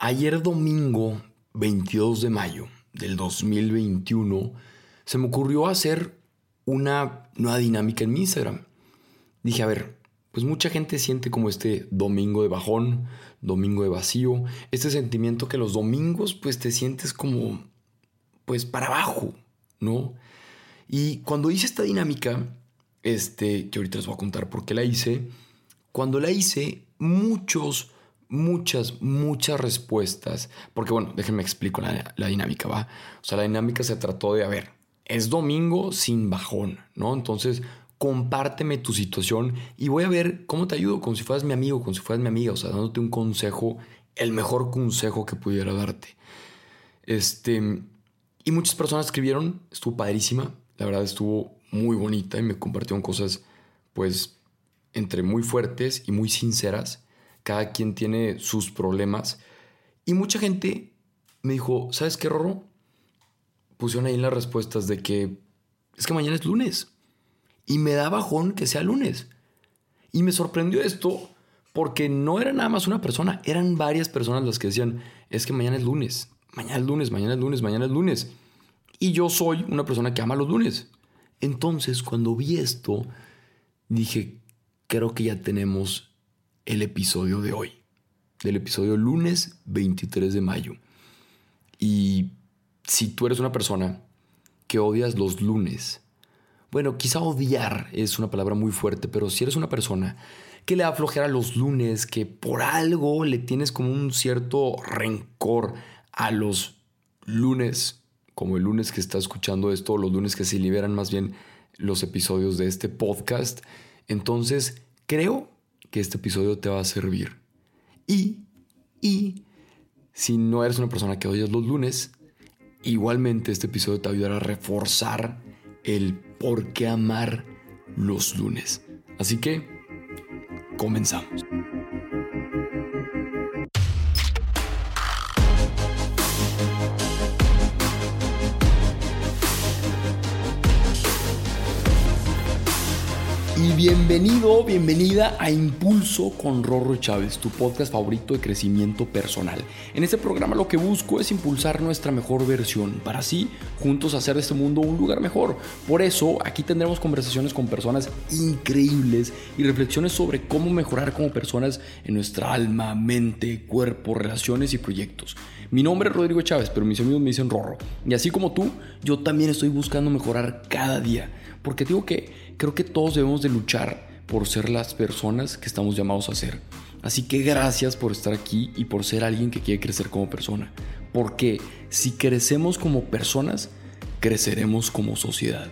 Ayer domingo 22 de mayo del 2021 se me ocurrió hacer una nueva dinámica en mi Instagram. Dije, a ver, pues mucha gente siente como este domingo de bajón, domingo de vacío, este sentimiento que los domingos pues te sientes como pues para abajo, ¿no? Y cuando hice esta dinámica, que ahorita les voy a contar por qué la hice, cuando la hice, muchas respuestas, porque bueno, déjenme explico la dinámica, ¿va? O sea, la dinámica se trató de, a ver, es domingo sin bajón, ¿no? Entonces, compárteme tu situación y voy a ver cómo te ayudo, como si fueras mi amigo, como si fueras mi amiga, o sea, dándote un consejo, el mejor consejo que pudiera darte. Y muchas personas escribieron, estuvo padrísima, la verdad estuvo muy bonita y me compartieron cosas, pues, entre muy fuertes y muy sinceras. Cada quien tiene sus problemas. Y mucha gente me dijo, ¿sabes qué, Rorro? Pusieron ahí en las respuestas de que es que mañana es lunes. Y me da bajón que sea lunes. Y me sorprendió esto porque no era nada más una persona. Eran varias personas las que decían, es que mañana es lunes. Mañana es lunes, mañana es lunes, mañana es lunes. Y yo soy una persona que ama los lunes. Entonces, cuando vi esto, dije, creo que ya tenemos el episodio de hoy. Del episodio lunes 23 de mayo. Y si tú eres una persona que odias los lunes, bueno, quizá odiar es una palabra muy fuerte, pero si eres una persona que le da flojera los lunes, que por algo le tienes como un cierto rencor a los lunes, como el lunes que está escuchando esto, los lunes que se liberan más bien los episodios de este podcast, entonces creo que este episodio te va a servir. Y si no eres una persona que odias los lunes, igualmente este episodio te ayudará a reforzar el por qué amar los lunes. Así que comenzamos. Y bienvenida a Impulso con Rorro Chávez, tu podcast favorito de crecimiento personal. En este programa lo que busco es impulsar nuestra mejor versión para así juntos hacer de este mundo un lugar mejor. Por eso aquí tendremos conversaciones con personas increíbles y reflexiones sobre cómo mejorar como personas en nuestra alma, mente, cuerpo, relaciones y proyectos. Mi nombre es Rodrigo Chávez, pero mis amigos me dicen Rorro. Y así como tú, yo también estoy buscando mejorar cada día. Porque digo que creo que todos debemos de luchar por ser las personas que estamos llamados a ser. Así que gracias por estar aquí y por ser alguien que quiere crecer como persona. Porque si crecemos como personas, creceremos como sociedad.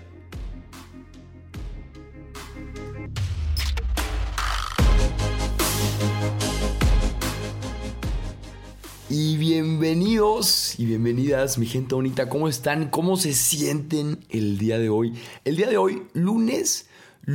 Y bienvenidos y bienvenidas, mi gente bonita. ¿Cómo están? ¿Cómo se sienten el día de hoy? El día de hoy, lunes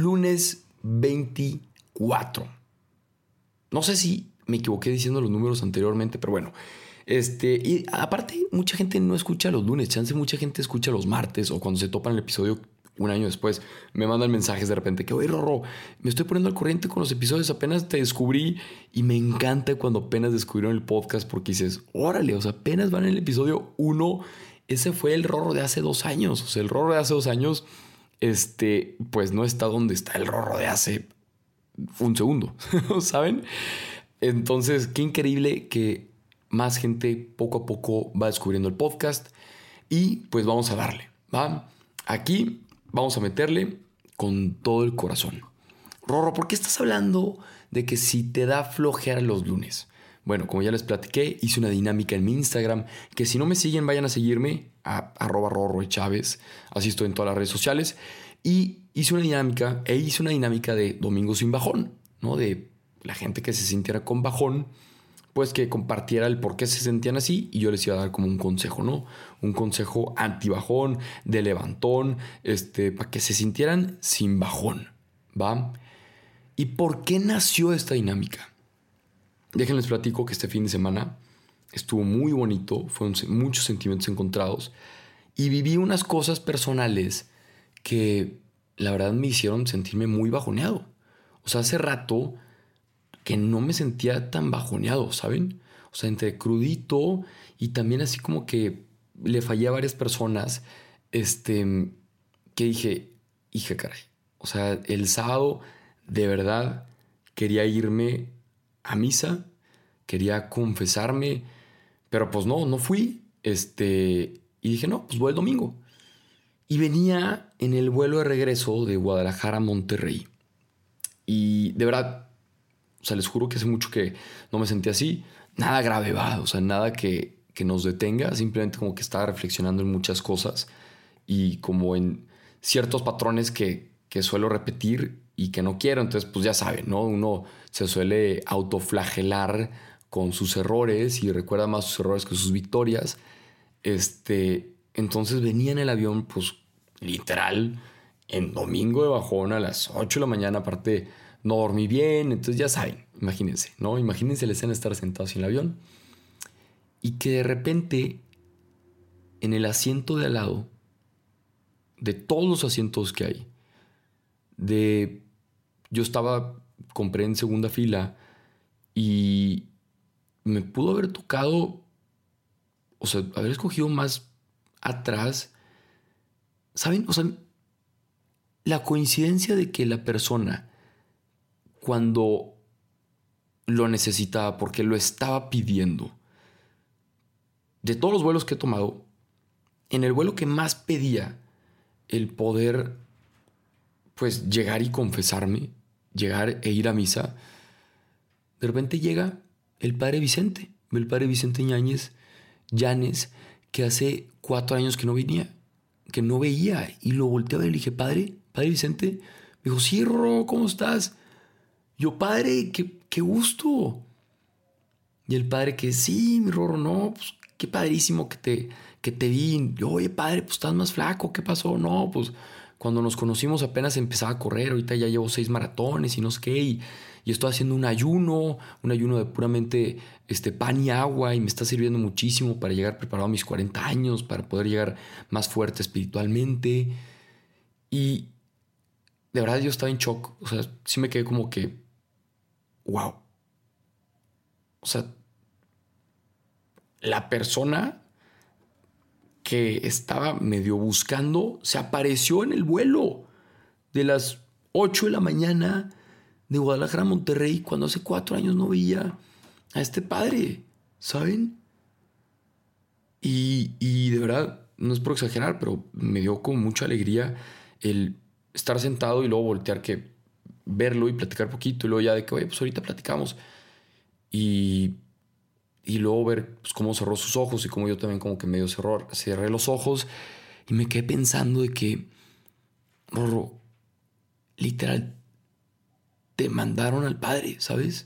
24. No sé si me equivoqué diciendo los números anteriormente, pero bueno. Y aparte, mucha gente no escucha los lunes. Chance mucha gente escucha los martes o cuando se topan el episodio un año después. Me mandan mensajes de repente que, oye, Rorro, me estoy poniendo al corriente con los episodios. Apenas te descubrí y me encanta cuando apenas descubrieron el podcast porque dices, órale, o sea, apenas van en el episodio 1. Ese fue el Rorro de hace 2 años. O sea, el Rorro de hace 2 años, pues no está donde está el Rorro de hace un segundo, ¿saben? Entonces, qué increíble que más gente poco a poco va descubriendo el podcast y pues vamos a darle, ¿va? Aquí vamos a meterle con todo el corazón. Rorro, ¿por qué estás hablando de que si te da flojera los lunes? Bueno, como ya les platiqué, hice una dinámica en mi Instagram, que si no me siguen, vayan a seguirme a @rorrochávez, así estoy en todas las redes sociales, y hice una dinámica de domingo sin bajón, ¿no? De la gente que se sintiera con bajón, pues que compartiera el por qué se sentían así y yo les iba a dar como un consejo, ¿no? Un consejo antibajón, de levantón, para que se sintieran sin bajón, ¿va? ¿Y por qué nació esta dinámica? Déjenles platico que este fin de semana estuvo muy bonito, fueron muchos sentimientos encontrados y viví unas cosas personales que la verdad me hicieron sentirme muy bajoneado. O sea, hace rato que no me sentía tan bajoneado, ¿saben? O sea, entre crudito y también así como que le fallé a varias personas, que dije, hija caray. O sea, el sábado de verdad quería irme a misa, quería confesarme, pero pues no fui. Y dije, no, pues voy el domingo. Y venía en el vuelo de regreso de Guadalajara a Monterrey. Y de verdad, o sea, les juro que hace mucho que no me sentía así. Nada grave, va. O sea, nada que nos detenga. Simplemente como que estaba reflexionando en muchas cosas y como en ciertos patrones que suelo repetir y que no quiero. Entonces, pues ya saben, ¿no? Uno se suele autoflagelar con sus errores y recuerda más sus errores que sus victorias. Entonces venía en el avión, pues literal, en domingo de bajón a las 8 de la mañana. Aparte, no dormí bien. Entonces, ya saben, imagínense, ¿no? Imagínense la escena de estar sentados en el avión y que de repente en el asiento de al lado, de todos los asientos que hay, yo compré en segunda fila y me pudo haber tocado, o sea, haber escogido más atrás. ¿Saben? O sea, la coincidencia de que la persona, cuando lo necesitaba, porque lo estaba pidiendo, de todos los vuelos que he tomado, en el vuelo que más pedía el poder, pues, llegar y confesarme, llegar e ir a misa, de repente llega el padre Vicente, Llanes, que hace 4 años que no venía, que no veía, y lo volteé a ver y le dije, padre Vicente. Me dijo, sí, Rorro, ¿cómo estás? Yo, padre, qué gusto. Y el padre que, sí, mi Rorro, no, pues qué padrísimo que te vi. Yo, oye, padre, pues estás más flaco, ¿qué pasó? No, pues cuando nos conocimos apenas empezaba a correr, ahorita ya llevo 6 maratones y no sé qué, y estoy haciendo un ayuno de puramente pan y agua, y me está sirviendo muchísimo para llegar preparado a mis 40 años, para poder llegar más fuerte espiritualmente. Y de verdad yo estaba en shock. O sea, sí me quedé como que, wow. O sea, la persona que estaba medio buscando se apareció en el vuelo de las 8 de la mañana de Guadalajara a Monterrey, cuando hace 4 años no veía a este padre, ¿saben? Y de verdad, no es por exagerar, pero me dio como mucha alegría el estar sentado y luego voltear, que verlo y platicar poquito, y luego ya de que, oye, pues ahorita platicamos. Y, y luego ver, pues, cómo cerró sus ojos y cómo yo también como que medio cerré los ojos, y me quedé pensando de que, Rorro, literal, te mandaron al padre, ¿sabes?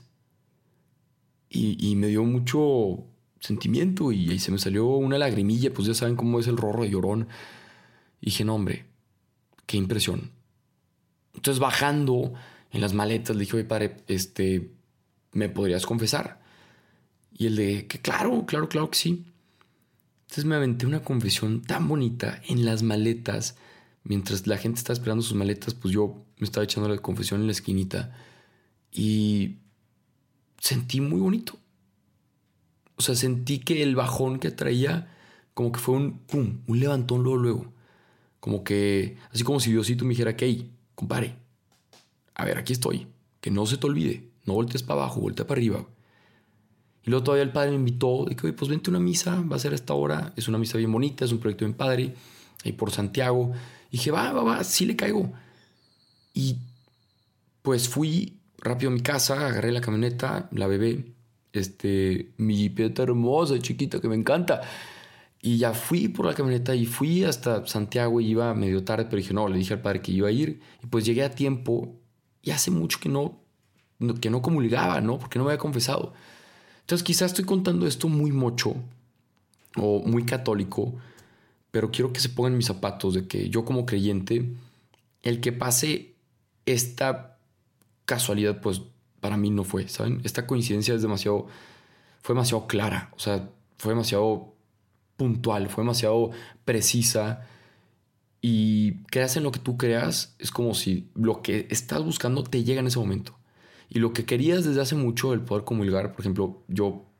Y me dio mucho sentimiento, y ahí se me salió una lagrimilla. Pues ya saben cómo es el Rorro de llorón. Y dije, no, hombre, qué impresión. Entonces, bajando en las maletas, le dije, oye, padre, ¿me podrías confesar? Y el de que claro que sí. Entonces me aventé una confesión tan bonita en las maletas. Mientras la gente estaba esperando sus maletas, pues yo me estaba echando la confesión en la esquinita. Y sentí muy bonito. O sea, sentí que el bajón que traía, como que fue un pum, un levantón luego. Como que, así como si Diosito me dijera, hey, compadre, a ver, aquí estoy. Que no se te olvide. No voltees para abajo, voltea para arriba. Y luego todavía el padre me invitó de que, oye, pues vente a una misa, va a ser a esta hora. Es una misa bien bonita, es un proyecto bien padre. Ahí por Santiago. Y dije, va, sí le caigo. Y pues fui rápido a mi casa, agarré la camioneta, la bebé, mi jipeta hermosa, chiquita, que me encanta. Y ya fui por la camioneta y fui hasta Santiago, y iba medio tarde, pero dije, no, le dije al padre que iba a ir. Y pues llegué a tiempo, y hace mucho que no comulgaba, ¿no? Porque no me había confesado. Entonces quizás estoy contando esto muy mocho o muy católico, pero quiero que se pongan mis zapatos de que yo, como creyente, el que pase esta casualidad, pues para mí no fue, ¿saben? Esta coincidencia fue demasiado clara, o sea, fue demasiado puntual, fue demasiado precisa. Y creas en lo que tú creas, es como si lo que estás buscando te llega en ese momento. Y lo que querías desde hace mucho, el poder comulgar, por ejemplo, yo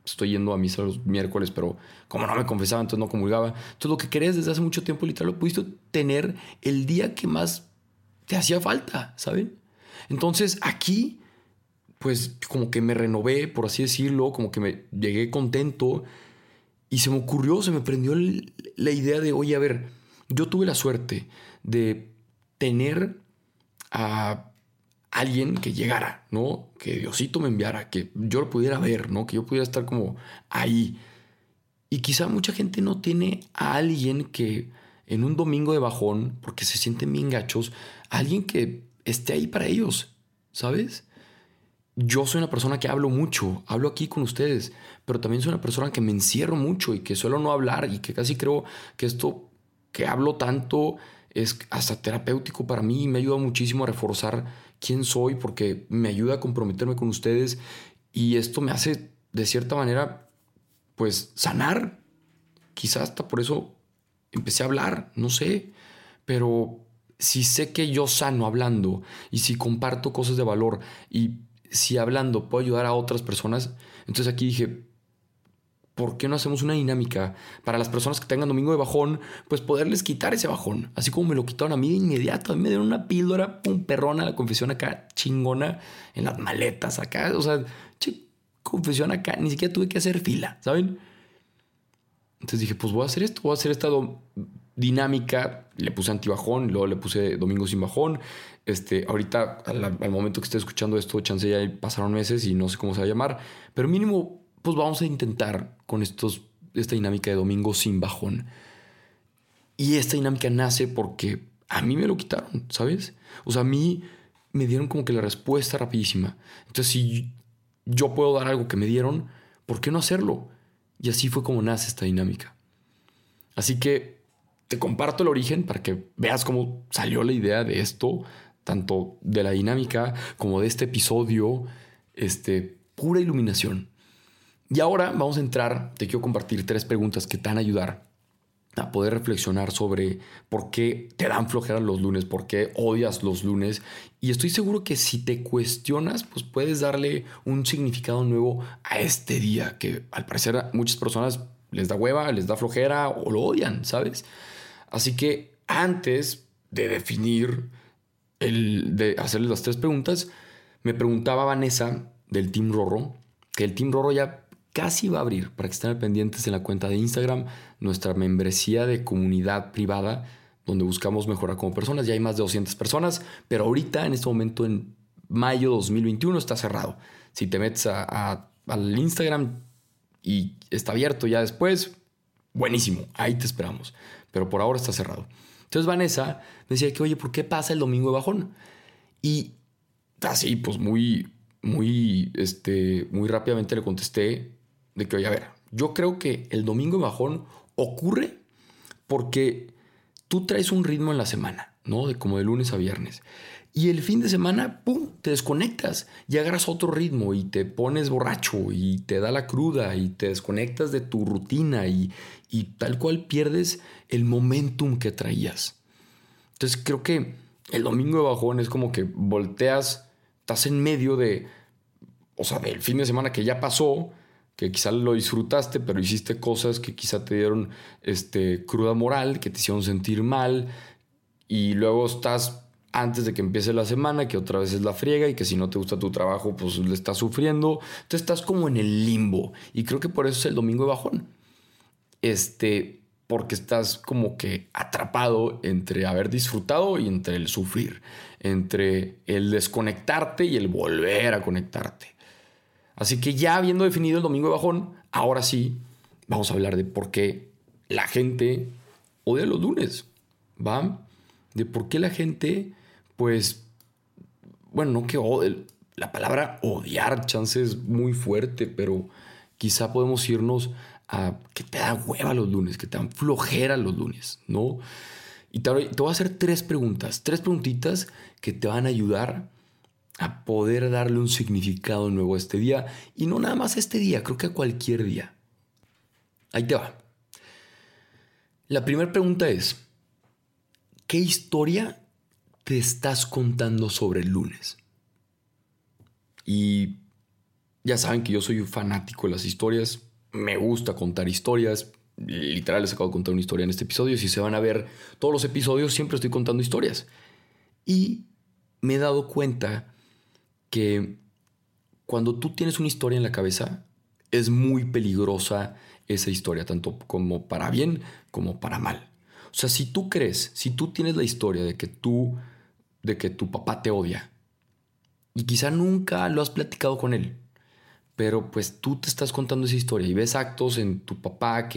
estoy yendo a misa los miércoles, pero como no me confesaba, entonces no comulgaba. Entonces lo que querías desde hace mucho tiempo, literal, lo pudiste tener el día que más te hacía falta, ¿saben? Entonces aquí, pues como que me renové, por así decirlo, como que me llegué contento y se me ocurrió, se me prendió la idea de, oye, a ver, yo tuve la suerte de tener a alguien que llegara, ¿no? Que Diosito me enviara, que yo lo pudiera ver, ¿no? Que yo pudiera estar como ahí. Y quizá mucha gente no tiene a alguien que en un domingo de bajón, porque se sienten bien gachos, alguien que esté ahí para ellos, ¿sabes? Yo soy una persona que hablo mucho, hablo aquí con ustedes, pero también soy una persona que me encierro mucho y que suelo no hablar y que casi creo que esto que hablo tanto es hasta terapéutico para mí y me ayuda muchísimo a reforzar quién soy porque me ayuda a comprometerme con ustedes y esto me hace de cierta manera pues sanar. Quizás hasta por eso empecé a hablar, no sé, pero si sé que yo sano hablando y si comparto cosas de valor y si hablando puedo ayudar a otras personas, entonces aquí dije, ¿por qué no hacemos una dinámica para las personas que tengan domingo de bajón, pues poderles quitar ese bajón? Así como me lo quitaron a mí de inmediato, a mí me dieron una píldora, pum, perrona, la confesión acá, chingona, en las maletas acá, o sea, confesión acá, ni siquiera tuve que hacer fila, ¿saben? Entonces dije, pues voy a hacer esto, voy a hacer esta dinámica. Le puse antibajón, luego le puse domingo sin bajón. Ahorita, al momento que esté escuchando esto, chance ya pasaron meses y no sé cómo se va a llamar. Pero mínimo, pues vamos a intentar con esta dinámica de domingo sin bajón. Y esta dinámica nace porque a mí me lo quitaron, ¿sabes? O sea, a mí me dieron como que la respuesta rapidísima. Entonces, si yo puedo dar algo que me dieron, ¿por qué no hacerlo? Y así fue como nace esta dinámica. Así que te comparto el origen para que veas cómo salió la idea de esto, tanto de la dinámica como de este episodio, pura iluminación. Y ahora vamos a entrar, te quiero compartir 3 preguntas que te van a ayudar a poder reflexionar sobre por qué te dan flojera los lunes, por qué odias los lunes. Y estoy seguro que si te cuestionas, pues puedes darle un significado nuevo a este día, que al parecer a muchas personas les da hueva, les da flojera o lo odian, ¿sabes? Así que antes de definir, de hacerles las 3 preguntas, me preguntaba Vanessa del Team Rorro, que el Team Rorro ya casi va a abrir, para que estén pendientes en la cuenta de Instagram, nuestra membresía de comunidad privada, donde buscamos mejorar como personas. Ya hay más de 200 personas, pero ahorita, en este momento, en mayo 2021, está cerrado. Si te metes al Instagram y está abierto ya después, buenísimo, ahí te esperamos. Pero por ahora está cerrado. Entonces Vanessa me decía que, oye, ¿por qué pasa el domingo de bajón? Y así, pues muy rápidamente le contesté de que, oye, a ver, yo creo que el domingo de bajón ocurre porque tú traes un ritmo en la semana, ¿no? Como de lunes a viernes. Y el fin de semana, ¡pum!, te desconectas y agarras otro ritmo y te pones borracho y te da la cruda y te desconectas de tu rutina y tal cual pierdes el momentum que traías. Entonces creo que el domingo de bajón es como que volteas, estás en medio del fin de semana que ya pasó, que quizá lo disfrutaste, pero hiciste cosas que quizá te dieron cruda moral, que te hicieron sentir mal, y luego estás antes de que empiece la semana, que otra vez es la friega y que si no te gusta tu trabajo, pues le estás sufriendo. Entonces estás como en el limbo, y creo que por eso es el domingo de bajón. Porque estás como que atrapado entre haber disfrutado y entre el sufrir, entre el desconectarte y el volver a conectarte. Así que ya habiendo definido el domingo de bajón, ahora sí vamos a hablar de por qué la gente odia los lunes, ¿va? De por qué la gente, pues, bueno, no que odie, la palabra odiar, chance es muy fuerte, pero quizá podemos irnos a que te da hueva los lunes, que te dan flojera los lunes, ¿no? Y te voy a hacer 3 preguntas, 3 preguntitas que te van a ayudar a poder darle un significado nuevo a este día. Y no nada más a este día, creo que a cualquier día. Ahí te va. La primera pregunta es, ¿qué historia te estás contando sobre el lunes? Y Ya saben que yo soy un fanático de las historias. Me gusta contar historias. Literal, les acabo de contar una historia en este episodio. Si se van a ver todos los episodios, siempre estoy contando historias. Y me he dado cuenta que cuando tú tienes una historia en la cabeza, es muy peligrosa esa historia, tanto como para bien como para mal. O sea, si tú crees, si tú tienes la historia de que tu papá te odia y quizá nunca lo has platicado con él, pero pues tú te estás contando esa historia y ves actos en tu papá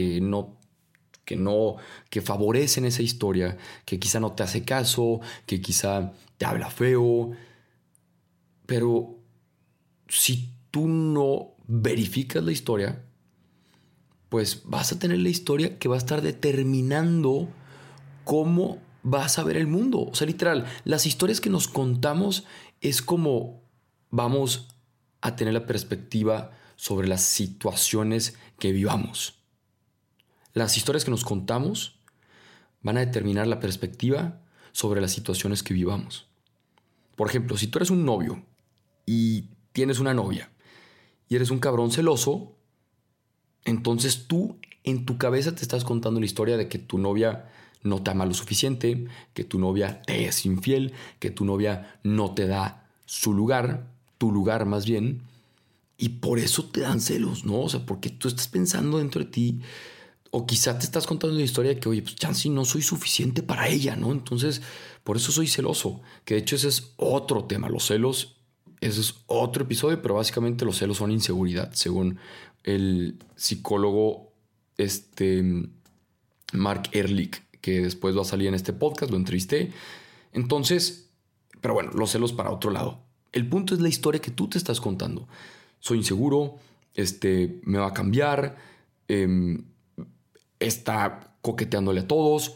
que favorecen esa historia, que quizá no te hace caso, que quizá te habla feo, pero si tú no verificas la historia, pues vas a tener la historia que va a estar determinando cómo vas a ver el mundo. O sea, literal, las historias que nos contamos es como vamos a tener la perspectiva sobre las situaciones que vivamos. Las historias que nos contamos van a determinar la perspectiva sobre las situaciones que vivamos. Por ejemplo, si tú eres un novio y tienes una novia y eres un cabrón celoso, entonces tú en tu cabeza te estás contando la historia de que tu novia no te ama lo suficiente, que tu novia te es infiel, que tu novia no te da su lugar, tu lugar más bien, y por eso te dan celos, ¿no? O sea, porque tú estás pensando dentro de ti, o quizá te estás contando la historia de que, oye, pues chance no soy suficiente para ella, ¿no? Entonces, por eso soy celoso, que de hecho ese es otro tema, los celos. Ese es otro episodio, pero básicamente los celos son inseguridad, según el psicólogo Mark Ehrlich, que después va a salir en este podcast, lo entrevisté. Entonces, pero bueno, los celos para otro lado. El punto es la historia que tú te estás contando. Soy inseguro, me va a cambiar, está coqueteándole a todos.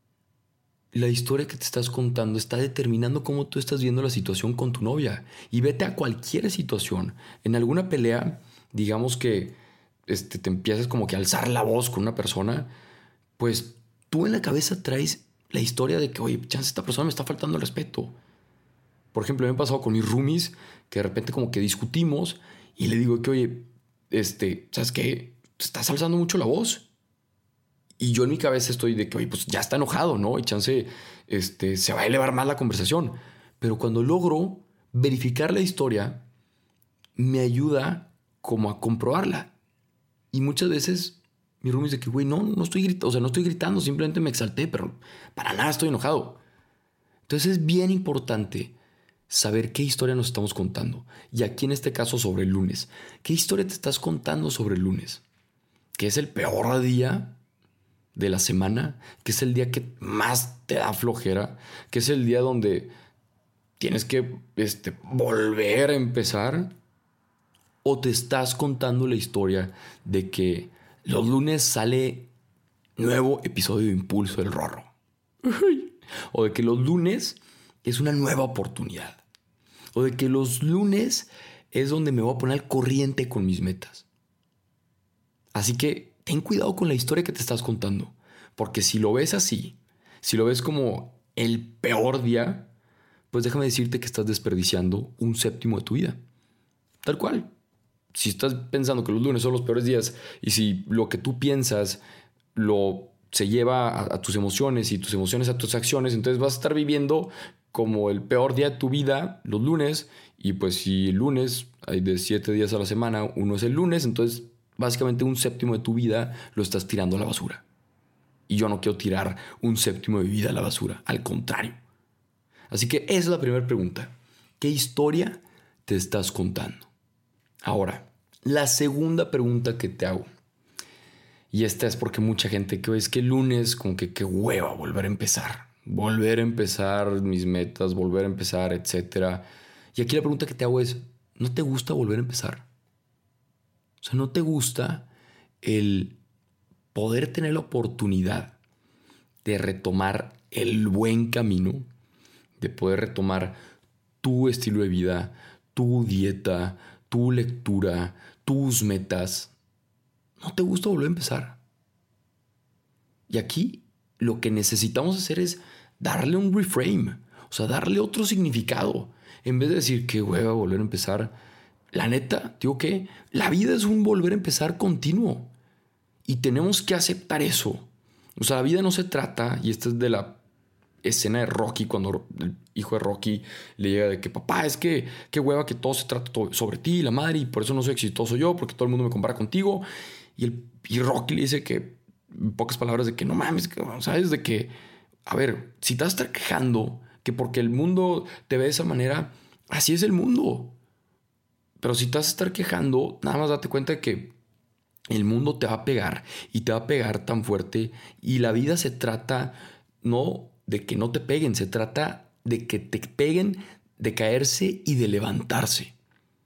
La historia que te estás contando está determinando cómo tú estás viendo la situación con tu novia. Y vete a cualquier situación. En alguna pelea, digamos que te empiezas como que a alzar la voz con una persona, pues tú en la cabeza traes la historia de que, oye, chance esta persona me está faltando el respeto. Por ejemplo, me ha pasado con mis roomies que de repente como que discutimos y le digo que, oye, ¿sabes qué? Te estás alzando mucho la voz. Y yo en mi cabeza estoy de que, oye, pues ya está enojado, ¿no? Y chance, se va a elevar más la conversación. Pero cuando logro verificar la historia, me ayuda como a comprobarla. Y muchas veces mi roomie dice que, güey, no estoy gritando, o sea, no estoy gritando, simplemente me exalté, pero para nada estoy enojado. Entonces es bien importante saber qué historia nos estamos contando. Y aquí en este caso sobre el lunes. ¿Qué historia te estás contando sobre el lunes? ¿Que es el peor día de la semana? ¿Que es el día que más te da flojera? ¿Que es el día donde tienes que volver a empezar? ¿O te estás contando la historia de que los lunes sale nuevo episodio de Impulso del Rorro? O de que los lunes es una nueva oportunidad. O de que los lunes es donde me voy a poner al corriente con mis metas. Así que ten cuidado con la historia que te estás contando. Porque si lo ves así, si lo ves como el peor día, pues déjame decirte que estás desperdiciando un séptimo de tu vida. Tal cual. Si estás pensando que los lunes son los peores días y si lo que tú piensas se lleva a tus emociones y tus emociones a tus acciones, entonces vas a estar viviendo como el peor día de tu vida los lunes. Y pues si el lunes hay de 7 días a la semana, uno es el lunes, entonces básicamente un séptimo de tu vida lo estás tirando a la basura. Y yo no quiero tirar un séptimo de mi vida a la basura, al contrario. Así que esa es la primera pregunta. ¿Qué historia te estás contando? Ahora, la segunda pregunta que te hago, y esta es porque mucha gente que es que el lunes como que qué hueva volver a empezar mis metas, volver a empezar, etcétera. Y aquí la pregunta que te hago es, ¿no te gusta volver a empezar? O sea, ¿no te gusta el poder tener la oportunidad de retomar el buen camino, de poder retomar tu estilo de vida, tu dieta, tu lectura, tus metas? ¿No te gusta volver a empezar? Y aquí lo que necesitamos hacer es darle un reframe, o sea, darle otro significado. En vez de decir que hueva volver a empezar, la neta, digo que la vida es un volver a empezar continuo. Y tenemos que aceptar eso. O sea, la vida no se trata, y esta es de la escena de Rocky, cuando el hijo de Rocky le llega de que papá, es que qué hueva que todo se trata sobre ti, la madre, y por eso no soy exitoso yo, porque todo el mundo me compara contigo. Y Rocky le dice que, en pocas palabras, de que no mames, ¿sabes? De que, a ver, si te vas a estar quejando que porque el mundo te ve de esa manera, así es el mundo. Pero si te vas a estar quejando, nada más date cuenta de que el mundo te va a pegar y te va a pegar tan fuerte, y la vida se trata no de que no te peguen, se trata de que te peguen, de caerse y de levantarse.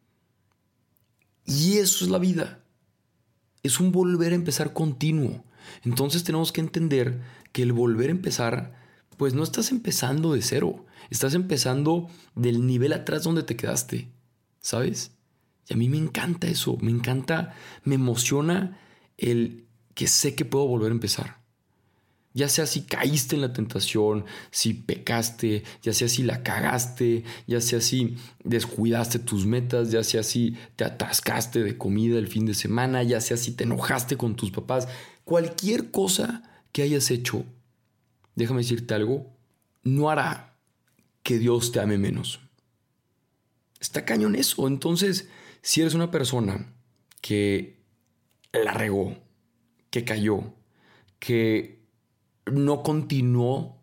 Y eso es la vida. Es un volver a empezar continuo. Entonces tenemos que entender que el volver a empezar, pues no estás empezando de cero, estás empezando del nivel atrás donde te quedaste, ¿sabes? Y a mí me encanta eso, me emociona el que sé que puedo volver a empezar. Ya sea si caíste en la tentación, si pecaste, ya sea si la cagaste, ya sea si descuidaste tus metas, ya sea si te atascaste de comida el fin de semana, ya sea si te enojaste con tus papás, cualquier cosa que hayas hecho, déjame decirte algo, no hará que Dios te ame menos. Está cañón eso. Entonces, si eres una persona que la regó, que cayó, que no continuó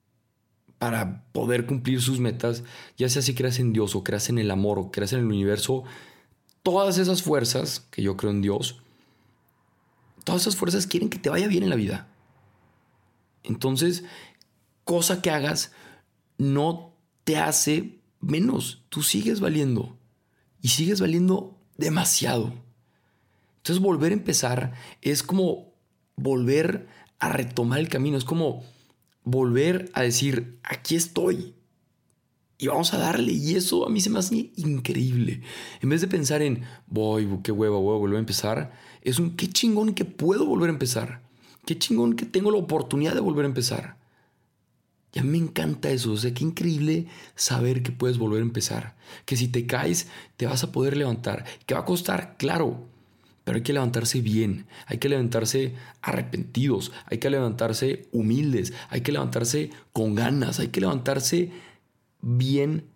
para poder cumplir sus metas, ya sea si creas en Dios o creas en el amor o creas en el universo, todas esas fuerzas, que yo creo en Dios, todas esas fuerzas quieren que te vaya bien en la vida. Entonces, cosa que hagas no te hace menos. Tú sigues valiendo y sigues valiendo demasiado. Entonces, volver a empezar es como volver a retomar el camino. Es como volver a decir, aquí estoy y vamos a darle. Y eso a mí se me hace increíble. En vez de pensar en, qué hueva, voy a volver a empezar, es un qué chingón que puedo volver a empezar. Qué chingón que tengo la oportunidad de volver a empezar. Y a mí me encanta eso. O sea, qué increíble saber que puedes volver a empezar. Que si te caes, te vas a poder levantar. Que va a costar, claro. Pero hay que levantarse bien, hay que levantarse arrepentidos, hay que levantarse humildes, hay que levantarse con ganas, hay que levantarse bien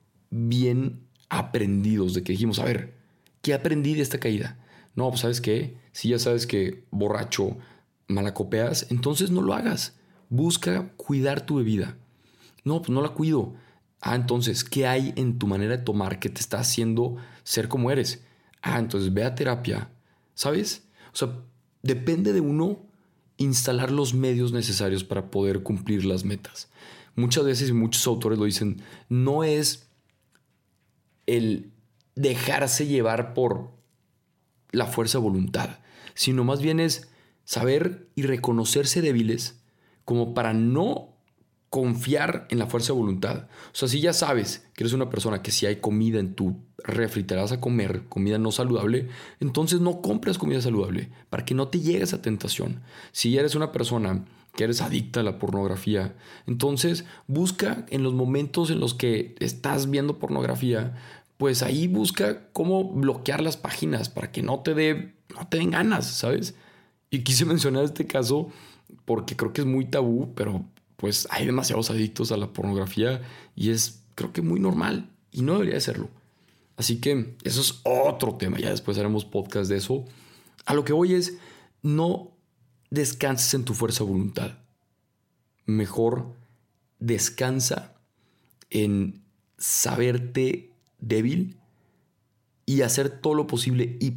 aprendidos, de que dijimos, a ver, ¿qué aprendí de esta caída? No, pues ¿sabes qué? Si ya sabes que borracho malacopeas, entonces no lo hagas. Busca cuidar tu bebida. No, pues no la cuido. Entonces, ¿qué hay en tu manera de tomar que te está haciendo ser como eres? Entonces ve a terapia. ¿Sabes? O sea, depende de uno instalar los medios necesarios para poder cumplir las metas. Muchas veces, y muchos autores lo dicen, no es el dejarse llevar por la fuerza de voluntad, sino más bien es saber y reconocerse débiles como para no confiar en la fuerza de voluntad. O sea, si ya sabes que eres una persona que si hay comida en tu refri te vas a comer comida no saludable, entonces no compres comida saludable para que no te llegue esa tentación. Si eres una persona que eres adicta a la pornografía, entonces busca en los momentos en los que estás viendo pornografía, pues ahí busca cómo bloquear las páginas para que no te den ganas, ¿sabes? Y quise mencionar este caso porque creo que es muy tabú, pero pues hay demasiados adictos a la pornografía y es, creo que muy normal y no debería de serlo. Así que eso es otro tema, ya después haremos podcast de eso. A lo que voy es, no descanses en tu fuerza de voluntad. Mejor descansa en saberte débil y hacer todo lo posible y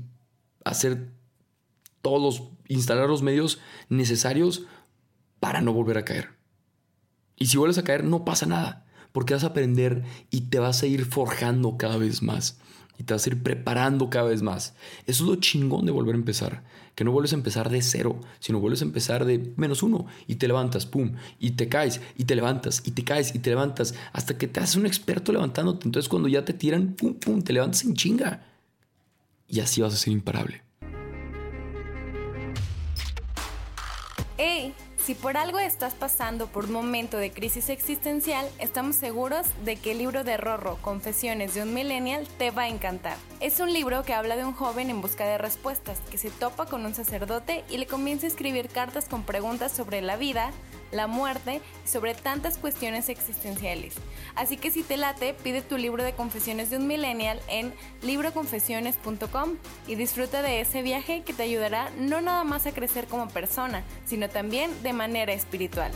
instalar los medios necesarios para no volver a caer. Y si vuelves a caer, no pasa nada, porque vas a aprender y te vas a ir forjando cada vez más. Y te vas a ir preparando cada vez más. Eso es lo chingón de volver a empezar. Que no vuelves a empezar de cero, sino vuelves a empezar de -1 y te levantas, pum, y te caes y te levantas y te caes y te levantas hasta que te haces un experto levantándote. Entonces cuando ya te tiran, pum, pum, te levantas en chinga. Y así vas a ser imparable. ¡Hey! Si por algo estás pasando por un momento de crisis existencial, estamos seguros de que el libro de Rorro, Confesiones de un Millennial, te va a encantar. Es un libro que habla de un joven en busca de respuestas, que se topa con un sacerdote y le comienza a escribir cartas con preguntas sobre la vida, la muerte y sobre tantas cuestiones existenciales. Así que si te late, pide tu libro de Confesiones de un Millennial en libroconfesiones.com y disfruta de ese viaje que te ayudará no nada más a crecer como persona, sino también de manera espiritual.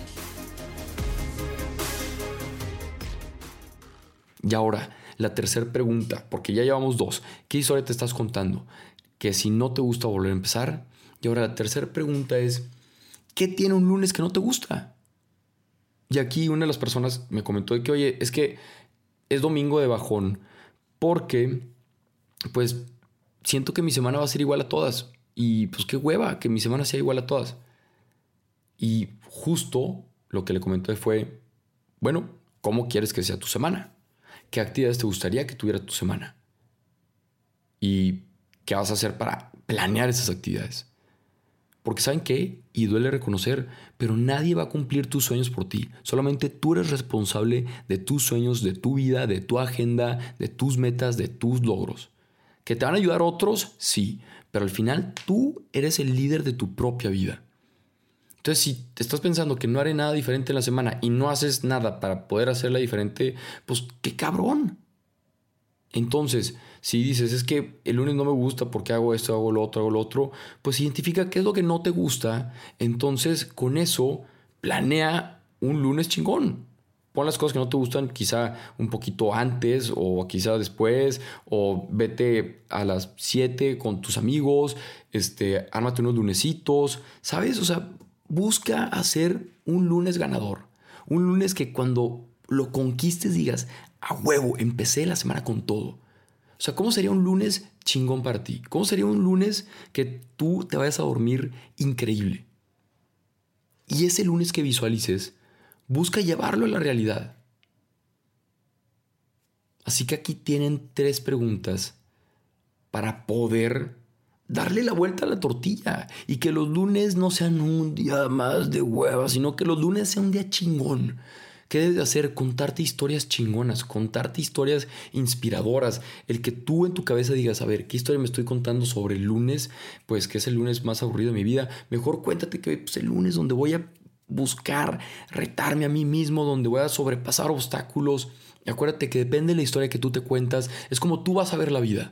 Y ahora, la tercera pregunta, porque ya llevamos 2. ¿Qué historia te estás contando? Que si no te gusta volver a empezar. Y ahora la tercera pregunta es, ¿qué tiene un lunes que no te gusta? Y aquí una de las personas me comentó de que, oye, es que es domingo de bajón porque, pues, siento que mi semana va a ser igual a todas. Y pues qué hueva que mi semana sea igual a todas. Y justo lo que le comenté fue, bueno, ¿cómo quieres que sea tu semana? ¿Qué actividades te gustaría que tuviera tu semana? ¿Y qué vas a hacer para planear esas actividades? Porque ¿saben qué? Y duele reconocer, pero nadie va a cumplir tus sueños por ti. Solamente tú eres responsable de tus sueños, de tu vida, de tu agenda, de tus metas, de tus logros. ¿Que te van a ayudar otros? Sí, pero al final tú eres el líder de tu propia vida. Entonces, si te estás pensando que no haré nada diferente en la semana y no haces nada para poder hacerla diferente, pues qué cabrón. Entonces, si dices, es que el lunes no me gusta porque hago esto, hago lo otro, pues identifica qué es lo que no te gusta. Entonces, con eso, planea un lunes chingón. Pon las cosas que no te gustan quizá un poquito antes o quizá después, o vete a las 7 con tus amigos, ármate unos lunesitos, ¿sabes? O sea, busca hacer un lunes ganador. Un lunes que cuando lo conquistes digas, a huevo, empecé la semana con todo. O sea, ¿cómo sería un lunes chingón para ti? ¿Cómo sería un lunes que tú te vayas a dormir increíble? Y ese lunes que visualices, busca llevarlo a la realidad. Así que aquí tienen 3 preguntas para poder darle la vuelta a la tortilla y que los lunes no sean un día más de hueva, sino que los lunes sean un día chingón. ¿Qué debes de hacer? Contarte historias chingonas, contarte historias inspiradoras. El que tú en tu cabeza digas, a ver, ¿qué historia me estoy contando sobre el lunes? Pues que es el lunes más aburrido de mi vida. Mejor cuéntate que pues, el lunes donde voy a buscar retarme a mí mismo, donde voy a sobrepasar obstáculos. Y acuérdate que depende de la historia que tú te cuentas, es como tú vas a ver la vida.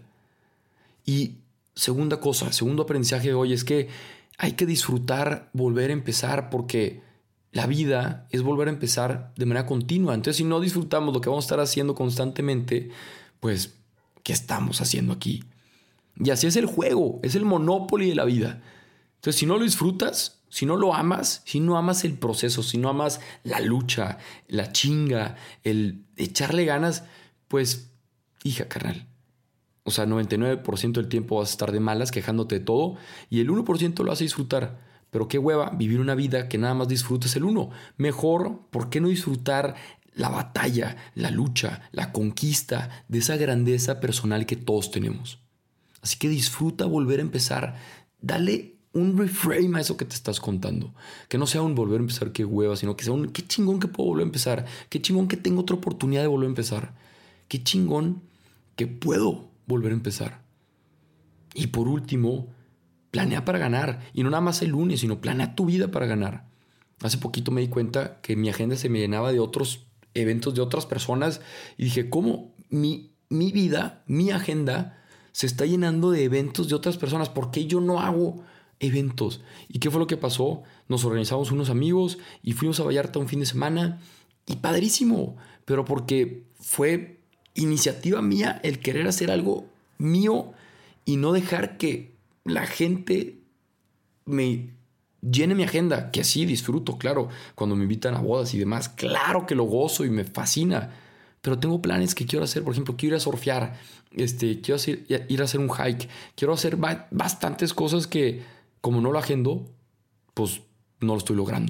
Y segunda cosa, segundo aprendizaje de hoy es que hay que disfrutar volver a empezar porque la vida es volver a empezar de manera continua. Entonces, si no disfrutamos lo que vamos a estar haciendo constantemente, pues, ¿qué estamos haciendo aquí? Y así es el juego, es el Monopoly de la vida. Entonces, si no lo disfrutas, si no lo amas, si no amas el proceso, si no amas la lucha, la chinga, el echarle ganas, pues, hija, carnal. O sea, 99% del tiempo vas a estar de malas quejándote de todo y el 1% lo vas a disfrutar. Pero qué hueva vivir una vida que nada más disfrutes el 1%. Mejor, ¿por qué no disfrutar la batalla, la lucha, la conquista de esa grandeza personal que todos tenemos? Así que disfruta volver a empezar. Dale un reframe a eso que te estás contando. Que no sea un volver a empezar, qué hueva, sino que sea un qué chingón que puedo volver a empezar. Qué chingón que tengo otra oportunidad de volver a empezar. Qué chingón que puedo volver a empezar. Y por último, planea para ganar. Y no nada más el lunes, sino planea tu vida para ganar. Hace poquito me di cuenta que mi agenda se me llenaba de otros eventos de otras personas. Y dije, ¿cómo mi vida, mi agenda se está llenando de eventos de otras personas? ¿Por qué yo no hago eventos? ¿Y qué fue lo que pasó? Nos organizamos unos amigos y fuimos a Vallarta un fin de semana. Y padrísimo. Pero porque fue iniciativa mía el querer hacer algo mío y no dejar que la gente me llene mi agenda, que sí disfruto, claro, cuando me invitan a bodas y demás, claro que lo gozo y me fascina, pero tengo planes que quiero hacer. Por ejemplo, quiero ir a surfear, quiero ir a hacer un hike, quiero hacer bastantes cosas que como no lo agendo, pues no lo estoy logrando.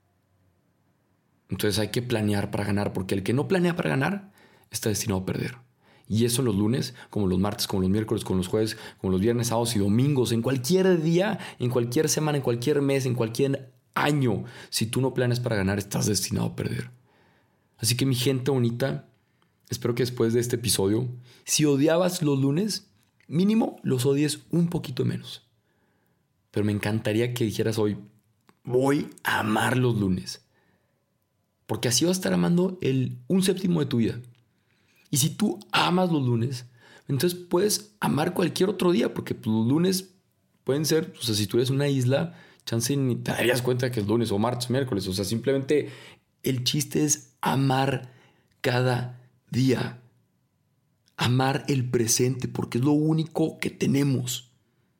Entonces hay que planear para ganar, porque el que no planea para ganar está destinado a perder. Y eso los lunes, como los martes, como los miércoles, como los jueves, como los viernes, sábados y domingos, en cualquier día, en cualquier semana, en cualquier mes, en cualquier año. Si tú no planeas para ganar, estás destinado a perder. Así que mi gente bonita, espero que después de este episodio, si odiabas los lunes, mínimo los odies un poquito menos. Pero me encantaría que dijeras hoy, voy a amar los lunes. Porque así vas a estar amando un séptimo de tu vida. Y si tú amas los lunes, entonces puedes amar cualquier otro día. Porque los lunes pueden ser, o sea, si tú eres una isla, chance ni te darías cuenta que es lunes o martes o miércoles. O sea, simplemente el chiste es amar cada día. Amar el presente, porque es lo único que tenemos.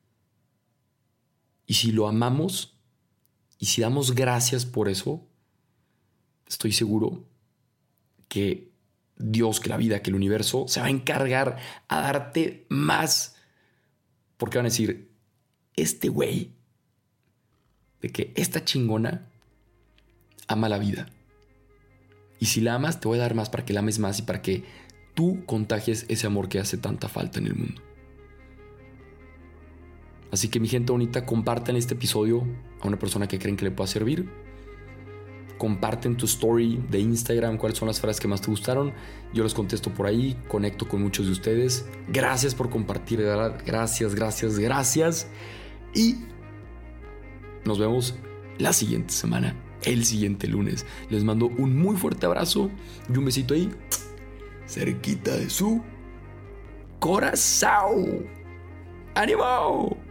Y si lo amamos, y si damos gracias por eso, estoy seguro que Dios, que la vida, que el universo se va a encargar a darte más. Porque van a decir, este güey, de que esta chingona ama la vida. Y si la amas, te voy a dar más para que la ames más y para que tú contagies ese amor que hace tanta falta en el mundo. Así que mi gente bonita, compartan este episodio a una persona que creen que le pueda servir. Comparten tu story de Instagram, cuáles son las frases que más te gustaron. Yo les contesto por ahí, conecto con muchos de ustedes. Gracias por compartir, de verdad. Gracias. Y nos vemos la siguiente semana, el siguiente lunes. Les mando un muy fuerte abrazo y un besito ahí, cerquita de su corazón. ¡Ánimo!